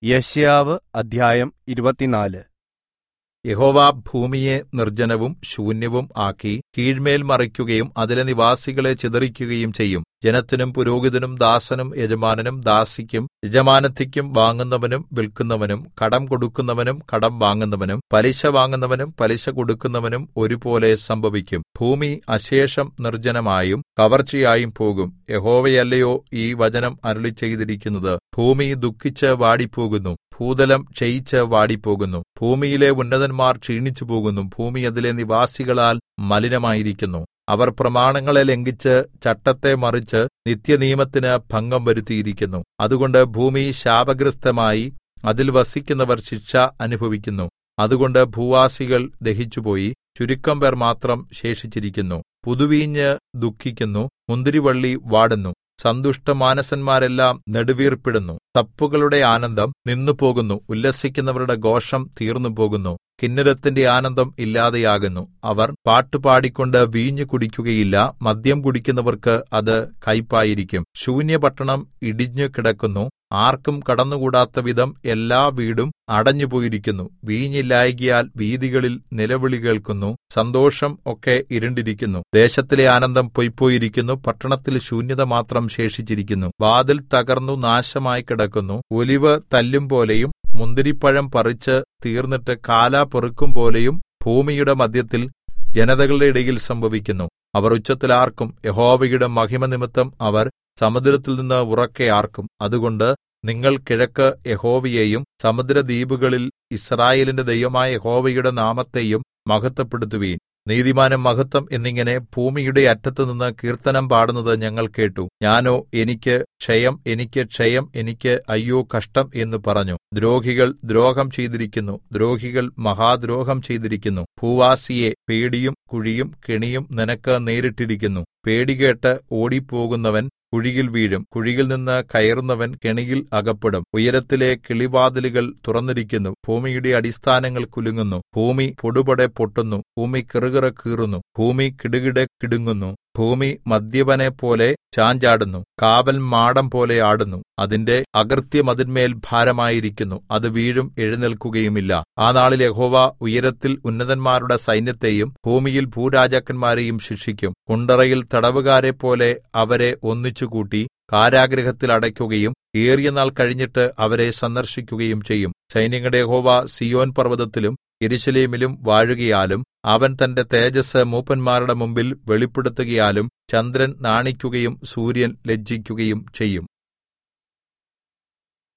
യെശയ്യാവ് അദ്ധ്യായം 24. യഹോവ ഭൂമിയെ നിർജ്ജനവും ശൂന്യവും ആക്കി കീഴ്മേൽ മറിക്കുകയും അതിലെ നിവാസികളെ ചിതറിക്കുകയും ചെയ്യും. ജനത്തിനും പുരോഹിതനും ദാസനും യജമാനനും ദാസിക്കും യജമാനത്തിക്കും വാങ്ങുന്നവനും വിൽക്കുന്നവനും കടം കൊടുക്കുന്നവനും കടം വാങ്ങുന്നവനും പലിശ വാങ്ങുന്നവനും പലിശ കൊടുക്കുന്നവനും ഒരുപോലെ സംഭവിക്കും. ഭൂമി അശേഷം നിർജ്ജനമായും കവർച്ചയായും പോകും. യഹോവയല്ലയോ ഈ വചനം അരുളിച്ചെയ്തിരിക്കുന്നത്? ഭൂമി ദുഃഖിച്ച് വാടിപ്പോകുന്നു, ഭൂതലം ക്ഷയിച്ച് വാടിപ്പോകുന്നു. ഭൂമിയിലെ ഉന്നതന്മാർ ക്ഷീണിച്ചുപോകുന്നു, ഭൂമി അതിലെ നിവാസികളാൽ മലിനമായിരിക്കുന്നു. അവർ പ്രമാണങ്ങളെ ലംഘിച്ച് ചട്ടത്തെ മറിച്ച് നിത്യനിയമത്തിന് ഭംഗം വരുത്തിയിരിക്കുന്നു. അതുകൊണ്ട് ഭൂമി ശാപഗ്രസ്തമായി അതിൽ വസിക്കുന്നവർ ശിക്ഷ അനുഭവിക്കുന്നു. അതുകൊണ്ട് ഭൂവാസികൾ ദഹിച്ചുപോയി, ചുരുക്കം പേർ മാത്രം ശേഷിച്ചിരിക്കുന്നു. പുതുവീഞ്ഞ് ദുഃഖിക്കുന്നു, മുന്തിരിവള്ളി വാടുന്നു, സന്തുഷ്ടമാനസന്മാരെല്ലാം നെടുവീർപ്പിടുന്നു. തപ്പുകളുടെ ആനന്ദം നിന്നുപോകുന്നു, ഉല്ലസിക്കുന്നവരുടെ ഘോഷം തീർന്നുപോകുന്നു. കിന്നരത്തിന്റെ ആനന്ദം ഇല്ലാതെയാകുന്നു. അവർ പാട്ടുപാടിക്കൊണ്ട് വീഞ്ഞു കുടിക്കുകയില്ല, മദ്യം കുടിക്കുന്നവർക്ക് അത് കയ്പായിരിക്കും. ശൂന്യപട്ടണം ഇടിഞ്ഞു കിടക്കുന്നു, ആർക്കും കടന്നുകൂടാത്തവിധം എല്ലാ വീടും അടഞ്ഞുപോയിരിക്കുന്നു. വീഞ്ഞില്ലായ്കയാൽ വീഥികളിൽ നിലവിളി കേൾക്കുന്നു, സന്തോഷം ഒക്കെ ഇരുണ്ടിരിക്കുന്നു. ദേശത്തിലെ ആനന്ദം പൊയ്പോയിരിക്കുന്നു, പട്ടണത്തിൽ ശൂന്യത മാത്രം ശേഷിച്ചിരിക്കുന്നു. വാതിൽ തകർന്നു നാശമായി കിടക്കുന്നു, ഒലിവ് തല്ലും പോലെയും മുന്തിരിപ്പഴം പറിച്ച് തീർന്നിട്ട് കാലാ പെറുക്കും പോലെയും ഭൂമിയുടെ മദ്ധ്യത്തിൽ ജനതകളുടെ ഇടയിൽ സംഭവിക്കുന്നു. അവർ ഉച്ചത്തിൽ ആർക്കും, യഹോവയുടെ മഹിമ നിമിത്തം അവർ സമുദ്രത്തിൽ നിന്ന് ഉറക്കെ ആർക്കും. അതുകൊണ്ട് നിങ്ങൾ കിഴക്ക് യഹോവയെയും സമുദ്രദ്വീപുകളിൽ യിസ്രായേലിന്റെ ദൈവമായ യഹോവയുടെ നാമത്തെയും മഹത്വപ്പെടുത്തുവീൻ. നീതിമാനും മഹത്വം എന്നിങ്ങനെ ഭൂമിയുടെ അറ്റത്തുനിന്ന് കീർത്തനം പാടുന്നത് ഞങ്ങൾ കേട്ടു. ഞാനോ എനിക്ക് ക്ഷയം, എനിക്ക് ക്ഷയം, എനിക്ക് അയ്യോ കഷ്ടം എന്ന് പറഞ്ഞു. ദ്രോഹികൾ ദ്രോഹം ചെയ്തിരിക്കുന്നു, ദ്രോഹികൾ മഹാദ്രോഹം ചെയ്തിരിക്കുന്നു. ഭൂവാസിയെ, പേടിയും കുഴിയും കെണിയും നിനക്ക് നേരിട്ടിരിക്കുന്നു. പേടികേട്ട് ഓടിപ്പോകുന്നവൻ കുഴിയിൽ വീഴും, കുഴിയിൽ നിന്ന് കയറുന്നവൻ കെണിയിൽ അകപ്പെടും. ഉയരത്തിലെ കിളിവാതിലുകൾ തുറന്നിരിക്കുന്നു, ഭൂമിയുടെ അടിസ്ഥാനങ്ങൾ കുലുങ്ങുന്നു. ഭൂമി പൊടുപൊടെ പൊട്ടുന്നു, ഭൂമി കിറുകിറ കീറുന്നു, ഭൂമി കിടുകിടെ കിടുങ്ങുന്നു. ഭൂമി മദ്യപനെപ്പോലെ ചാഞ്ചാടുന്നു, കാവൽ മാടം പോലെ ആടുന്നു. അതിന്റെ അകൃത്യം അതിന്മേൽ ഭാരമായിരിക്കുന്നു, അത് വീഴും, എഴുന്നേൽക്കുകയുമില്ല. ആ നാളിൽ യഹോവ ഉയരത്തിൽ ഉന്നതന്മാരുടെ സൈന്യത്തെയും ഭൂമിയിൽ ഭൂരാജാക്കന്മാരെയും ശിക്ഷിക്കും. കുണ്ടറയിൽ തടവുകാരെപ്പോലെ അവരെ ഒന്നിച്ചുകൂട്ടി കാരാഗൃഹത്തിൽ അടയ്ക്കുകയും ഏറിയ നാൾ കഴിഞ്ഞിട്ട് അവരെ സന്ദർശിക്കുകയും ചെയ്യും. സൈന്യങ്ങളുടെ യഹോവ സീയോൻ പർവ്വതത്തിലും യെരൂശലേമിലും വാഴുകയാലും അവൻ തന്റെ തേജസ്സ് മൂപ്പന്മാരുടെ മുമ്പിൽ വെളിപ്പെടുത്തുകയാലും ചന്ദ്രൻ നാണിക്കുകയും സൂര്യൻ ലജ്ജിക്കുകയും ചെയ്യും.